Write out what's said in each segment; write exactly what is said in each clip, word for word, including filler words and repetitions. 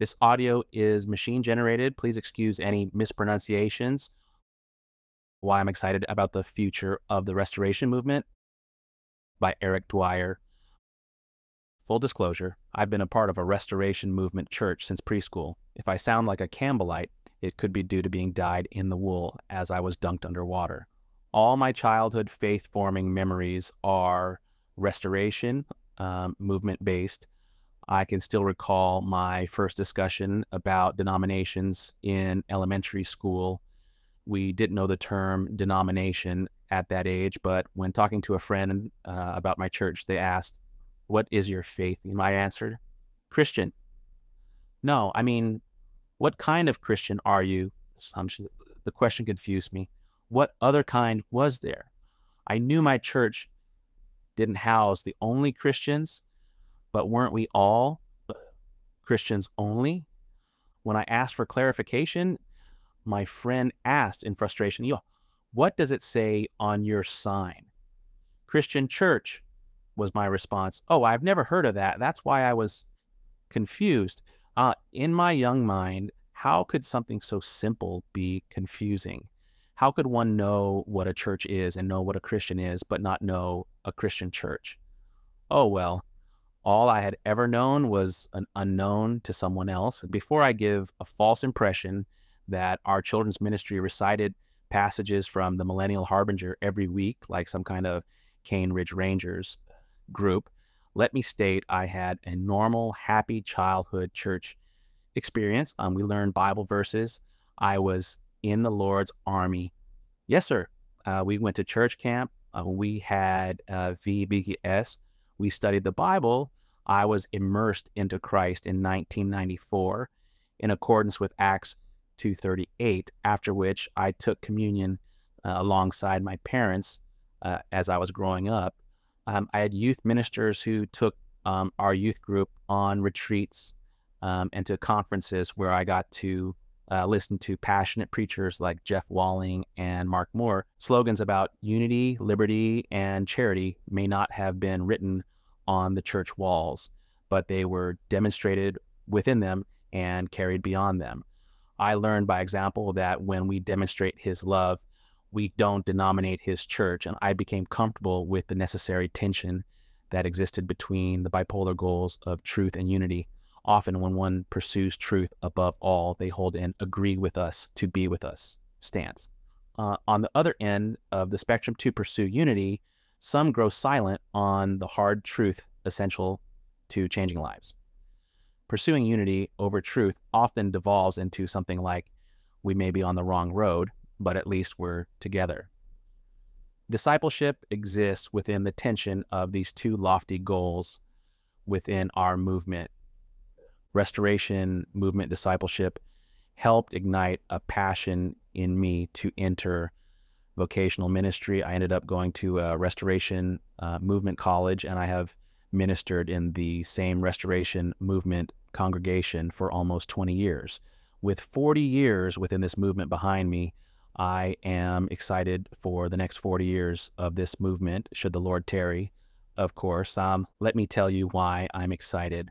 This audio is machine generated. Please excuse any mispronunciations. Why I'm excited about the future of the Restoration Movement by Eric Dwyer. Full disclosure, I've been a part of a Restoration Movement church since preschool. If I sound like a Campbellite, it could be due to being dyed in the wool as I was dunked underwater. All my childhood faith-forming memories are Restoration um, Movement-based. I can still recall my first discussion about denominations in elementary school. We didn't know the term denomination at that age, but when talking to a friend uh, about my church, they asked, "What is your faith?" And I answered, "Christian." "No, I mean, what kind of Christian are you?" The question confused me. What other kind was there? I knew my church didn't house the only Christians, but weren't we all Christians only? When I asked for clarification, my friend asked in frustration, "Yo, what does it say on your sign?" "Christian church," was my response. "Oh, I've never heard of that. That's why I was confused." Uh, in my young mind, how could something so simple be confusing? How could one know what a church is and know what a Christian is, but not know a Christian church? Oh, well, all I had ever known was an unknown to someone else. Before I give a false impression that our children's ministry recited passages from the Millennial Harbinger every week, like some kind of Cane Ridge Rangers group, let me state I had a normal, happy childhood church experience. Um, we learned Bible verses. I was in the Lord's army. Yes, sir. Uh, we went to church camp. Uh, we had uh, V B G S. We studied the Bible. I was immersed into Christ in nineteen ninety-four in accordance with Acts two thirty-eight, after which I took communion uh, alongside my parents uh, as I was growing up. Um, I had youth ministers who took um, our youth group on retreats um, and to conferences where I got to uh, listen to passionate preachers like Jeff Walling and Mark Moore. Slogans about unity, liberty, and charity may not have been written on the church walls, but they were demonstrated within them and carried beyond them. I learned by example that when we demonstrate his love, we don't denominate his church, and I became comfortable with the necessary tension that existed between the bipolar goals of truth and unity. Often when one pursues truth above all, they hold an "agree with us to be with us" stance. Uh, on the other end of the spectrum to pursue unity, some grow silent on the hard truth essential to changing lives. Pursuing unity over truth often devolves into something like, we may be on the wrong road, but at least we're together. Discipleship exists within the tension of these two lofty goals within our movement. Restoration Movement discipleship helped ignite a passion in me to enter vocational ministry. I ended up going to a Restoration uh, Movement college, and I have ministered in the same Restoration Movement congregation for almost twenty years. With forty years within this movement behind me, I am excited for the next forty years of this movement, should the Lord tarry, of course. Um, let me tell you why I'm excited.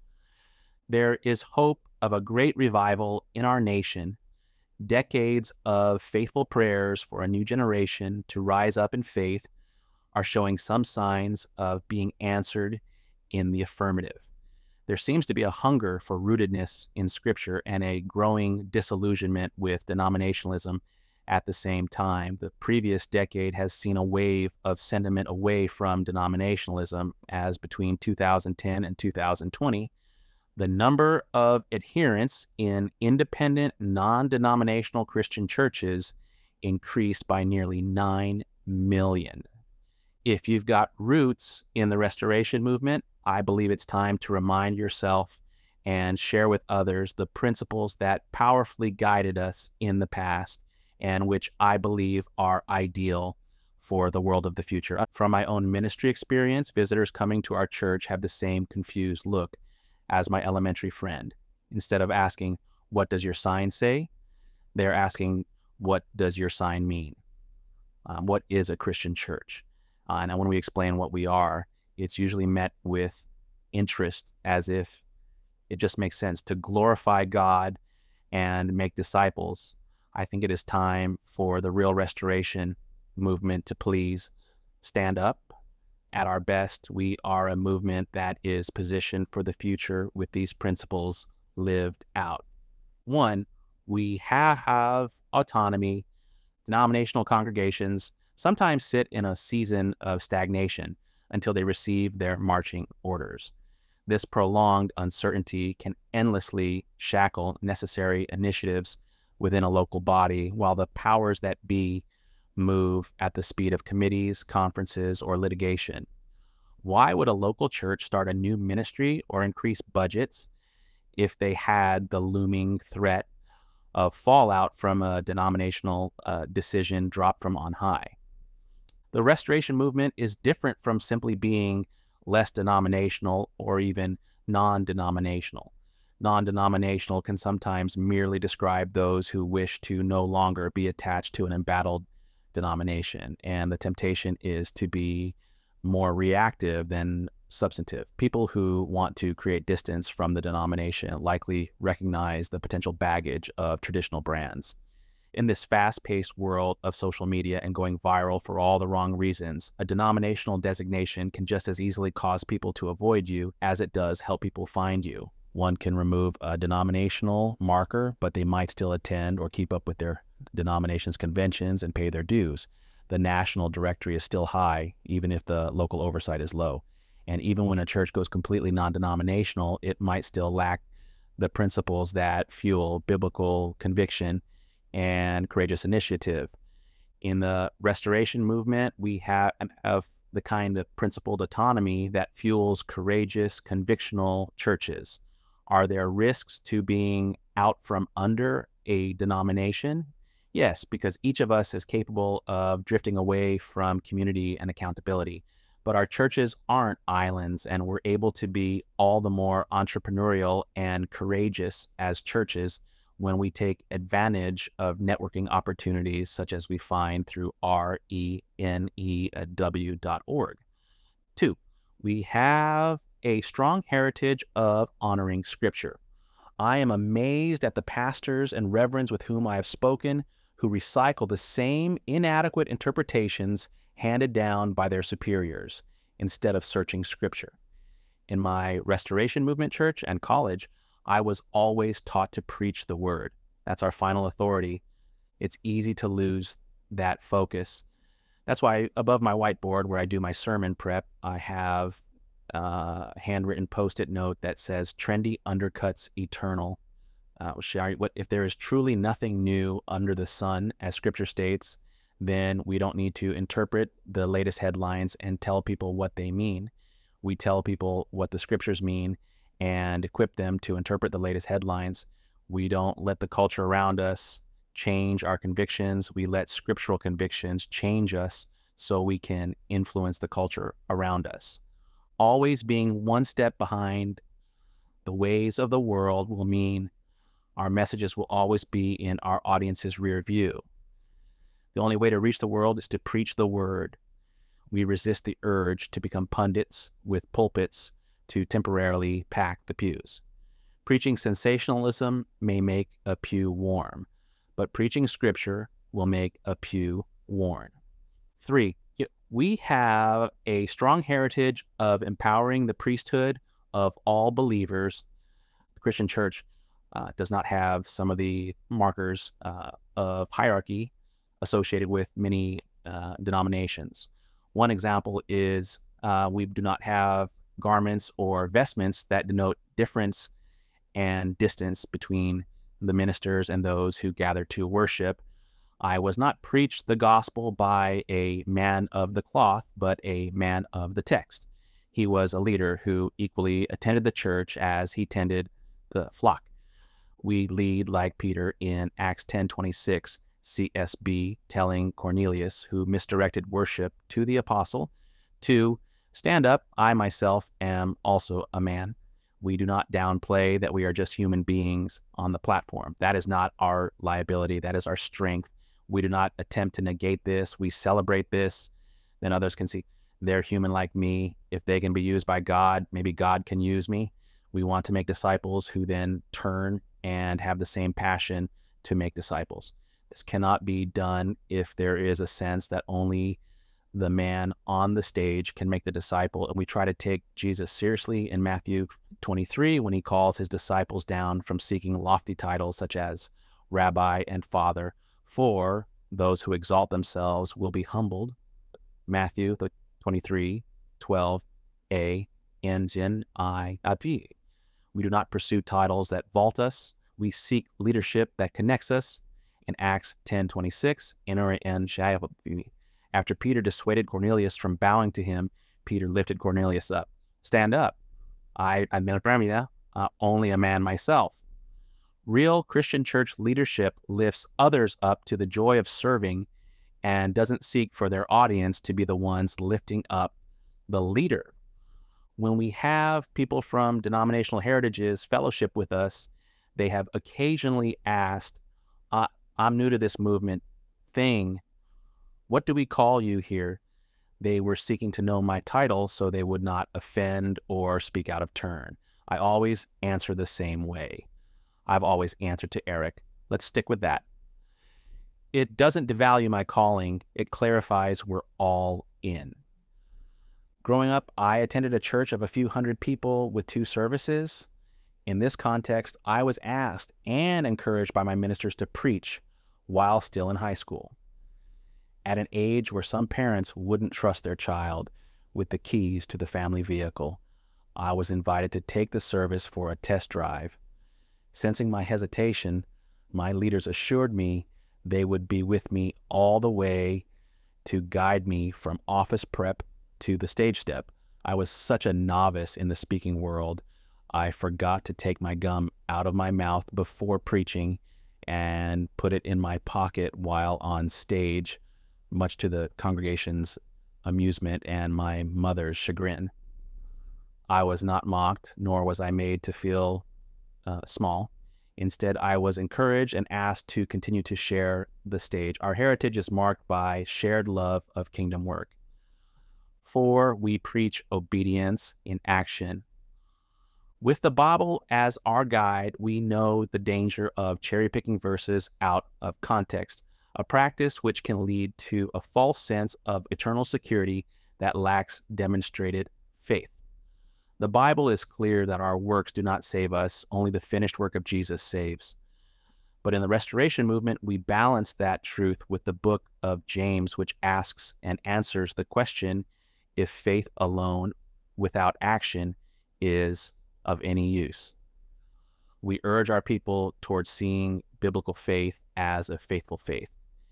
There is hope of a great revival in our nation. Decades of faithful prayers for a new generation to rise up in faith are showing some signs of being answered in the affirmative. There seems to be a hunger for rootedness in Scripture and a growing disillusionment with denominationalism at the same time. The previous decade has seen a wave of sentiment away from denominationalism, as between two thousand ten and two thousand twenty, the number of adherents in independent, non-denominational Christian churches increased by nearly nine million. If you've got roots in the Restoration Movement, I believe it's time to remind yourself and share with others the principles that powerfully guided us in the past and which I believe are ideal for the world of the future. From my own ministry experience, visitors coming to our church have the same confused look as my elementary friend. Instead of asking, "What does your sign say?" they're asking, "What does your sign mean?" Um, what is a Christian church? Uh, and when we explain what we are, it's usually met with interest, as if It just makes sense to glorify God and make disciples. I think it is time for the real restoration movement to please stand up. At our best, we are a movement that is positioned for the future with these principles lived out. One, we have autonomy. Denominational congregations sometimes sit in a season of stagnation until they receive their marching orders. This prolonged uncertainty can endlessly shackle necessary initiatives within a local body, while the powers that be move at the speed of committees, conferences, or litigation. Why would a local church start a new ministry or increase budgets if they had the looming threat of fallout from a denominational uh, decision dropped from on high? The restoration movement is different from simply being less denominational or even non-denominational. Non-denominational can sometimes merely describe those who wish to no longer be attached to an embattled denomination, and the temptation is to be more reactive than substantive. People who want to create distance from the denomination likely recognize the potential baggage of traditional brands. In this fast-paced world of social media and going viral for all the wrong reasons, a denominational designation can just as easily cause people to avoid you as it does help people find you. One can remove a denominational marker, but they might still attend or keep up with their denomination's conventions and pay their dues. The national directory is still high, even if the local oversight is low. And even when a church goes completely non-denominational, it might still lack the principles that fuel biblical conviction and courageous initiative. In the restoration movement, we have, have the kind of principled autonomy that fuels courageous, convictional churches. Are there risks to being out from under a denomination? Yes, because each of us is capable of drifting away from community and accountability. But our churches aren't islands, and we're able to be all the more entrepreneurial and courageous as churches when we take advantage of networking opportunities such as we find through R E N E W dot org. Two, we have a strong heritage of honoring Scripture. I am amazed at the pastors and reverends with whom I have spoken who recycle the same inadequate interpretations handed down by their superiors instead of searching Scripture. In my Restoration Movement church and college, I was always taught to preach the word. That's our final authority. It's easy to lose that focus. That's why above my whiteboard where I do my sermon prep, I have a handwritten post-it note that says, trendy undercuts eternal. Uh, what, if there is truly nothing new under the sun, as Scripture states, then we don't need to interpret the latest headlines and tell people what they mean. We tell people what the Scriptures mean and equip them to interpret the latest headlines. We don't let the culture around us change our convictions. We let scriptural convictions change us so we can influence the culture around us. Always being one step behind the ways of the world will mean our messages will always be in our audience's rear view. The only way to reach the world is to preach the word. We resist the urge to become pundits with pulpits to temporarily pack the pews. Preaching sensationalism may make a pew warm, but preaching Scripture will make a pew worn. Three, we have a strong heritage of empowering the priesthood of all believers. The Christian church uh, does not have some of the markers uh, of hierarchy associated with many uh, denominations. One example is uh, we do not have garments or vestments that denote difference and distance between the ministers and those who gather to worship. I was not preached the gospel by a man of the cloth, but a man of the text. He was a leader who equally attended the church as he tended the flock. We lead like Peter in Acts ten twenty-six C S B, telling Cornelius, who misdirected worship to the apostle, to stand up, I myself am also a man. We do not downplay that we are just human beings on the platform. That is not our liability. That is our strength. We do not attempt to negate this. We celebrate this. Then others can see they're human like me. If they can be used by God, maybe God can use me. We want to make disciples who then turn and have the same passion to make disciples. This cannot be done if there is a sense that only the man on the stage can make the disciple. And we try to take Jesus seriously in Matthew twenty-three when he calls his disciples down from seeking lofty titles such as Rabbi and Father, for those who exalt themselves will be humbled. Matthew twenty-three, twelve a, N N I V. We do not pursue titles that vault us. We seek leadership that connects us. In Acts ten twenty-six, after Peter dissuaded Cornelius from bowing to him, Peter lifted Cornelius up. Stand up. I, I'm uh, only a man myself. Real Christian church leadership lifts others up to the joy of serving and doesn't seek for their audience to be the ones lifting up the leader. When we have people from denominational heritages fellowship with us, they have occasionally asked, uh, I'm new to this movement thing. What do we call you here? They were seeking to know my title so they would not offend or speak out of turn. I always answer the same way. I've always answered to Eric. Let's stick with that. It doesn't devalue my calling. It clarifies we're all in. Growing up, I attended a church of a few hundred people with two services. In this context, I was asked and encouraged by my ministers to preach while still in high school. At an age where some parents wouldn't trust their child with the keys to the family vehicle, I was invited to take the service for a test drive. Sensing my hesitation, my leaders assured me they would be with me all the way to guide me from office prep to the stage step. I was such a novice in the speaking world, I forgot to take my gum out of my mouth before preaching and put it in my pocket while on stage, much to the congregation's amusement and my mother's chagrin. I was not mocked, nor was I made to feel uh, small. Instead, I was encouraged and asked to continue to share the stage. Our heritage is marked by shared love of kingdom work. Four, we preach obedience in action. With the Bible as our guide, we know the danger of cherry-picking verses out of context, a practice which can lead to a false sense of eternal security that lacks demonstrated faith. The Bible is clear that our works do not save us, only the finished work of Jesus saves. But in the Restoration Movement, we balance that truth with the book of James, which asks and answers the question if faith alone without action is of any use. We urge our people towards seeing biblical faith as a faithful faith.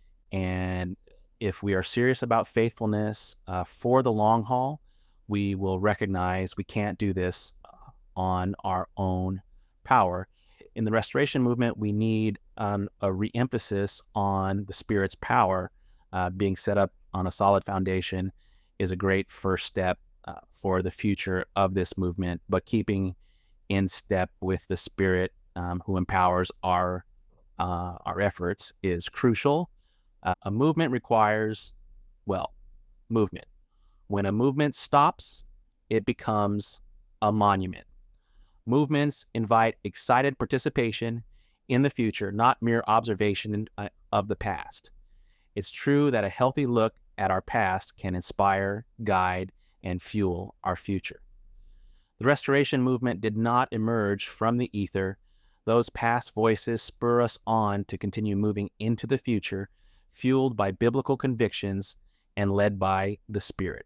And if we are serious about faithfulness uh, for the long haul, we will recognize we can't do this on our own power. In the Restoration Movement, we need um, a re-emphasis on the Spirit's power. Uh, being set up on a solid foundation is a great first step uh, for the future of this movement, but keeping in step with the Spirit um, who empowers our, uh, our efforts is crucial. Uh, a movement requires, well, movement. When a movement stops, it becomes a monument. Movements invite excited participation in the future, not mere observation of the past. It's true that a healthy look at our past can inspire, guide, and fuel our future. The Restoration Movement did not emerge from the ether. Those past voices spur us on to continue moving into the future, fueled by biblical convictions and led by the Spirit.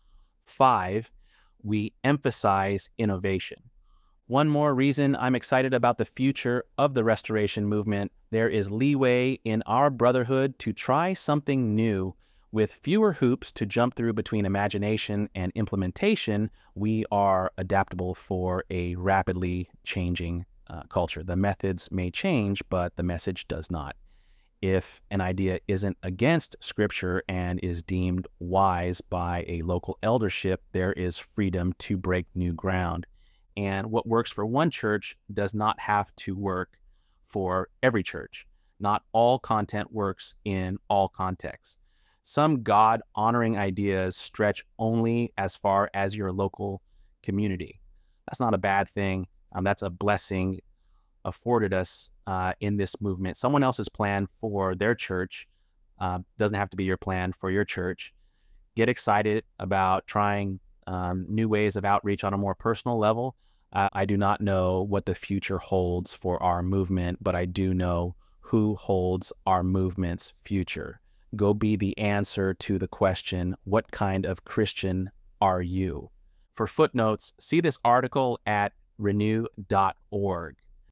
Five, we emphasize innovation. One more reason I'm excited about the future of the Restoration Movement: there is leeway in our brotherhood to try something new. With fewer hoops to jump through between imagination and implementation, we are adaptable for a rapidly changing uh, culture. The methods may change, but the message does not. If an idea isn't against Scripture and is deemed wise by a local eldership, there is freedom to break new ground. And what works for one church does not have to work for every church. Not all content works in all contexts. Some God-honoring ideas stretch only as far as your local community. That's not a bad thing. Um, that's a blessing afforded us uh, in this movement. Someone else's plan for their church uh, doesn't have to be your plan for your church. Get excited about trying um, new ways of outreach on a more personal level. Uh, I do not know what the future holds for our movement, but I do know who holds our movement's future. Go be the answer to the question, what kind of Christian are you? For footnotes, see this article at renew dot org.